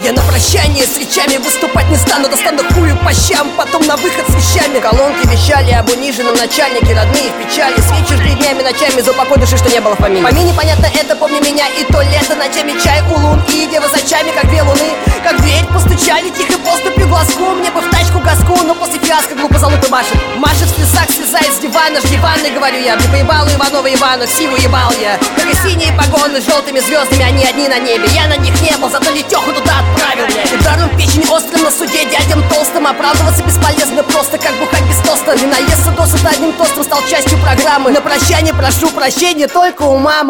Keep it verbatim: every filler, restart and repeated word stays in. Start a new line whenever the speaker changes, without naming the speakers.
Я на прощание с речами выступать не стану. Достану хую по щам, потом на выход с вещами. Колонки вещали об униженном начальнике, родные в печали. Свечи жгли днями, ночами за упокой души, что не было в помине. Помине, понятно, это помни меня. И то лето, ночами чай у лун. И девы за чами, как две луны. Как в дверь постучали, тихо поступью глазку. Мне бы в тачку газку, но после фиаско глупо залупы машет. Машет в слезах, слезает с дивана. Жди ванны, говорю я. Мне поебалу Иванова Ивана, сиву ебал я. Как и синие погоны с желтыми звездами, они одни на небе. Я на них не был, зато Летеху туда отправил, блядь. Ударом печень острым на суде дядям толстым. Оправдываться бесполезно, просто как бухать без тоста. Не наесться досыта одним тостом стал частью программы. На прощание прошу прощения только у мамы.